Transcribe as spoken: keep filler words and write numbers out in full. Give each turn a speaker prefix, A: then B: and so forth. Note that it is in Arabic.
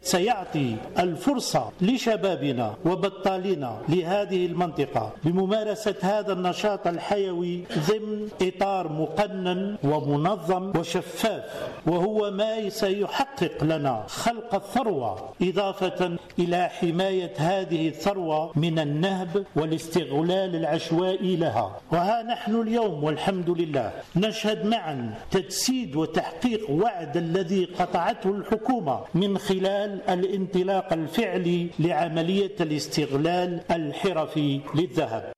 A: سيعطي الفرصة لشبابنا وبطالنا لهذه المنطقة بممارسة هذا النشاط الحيوي ضمن إطار مقنن ومنظم وشفاف، وهو ما سيحقق لنا خلق الثروة إضافة إلى حماية هذه الثروة من النهب والاستغلال العشوائي لها. وها نحن اليوم والحمد لله نشهد معا تجسيد وتحقيق وعد الذي قطعته الحكومة من خلال الانطلاق الفعلي لعملية الاستغلال الحرفي للذهب.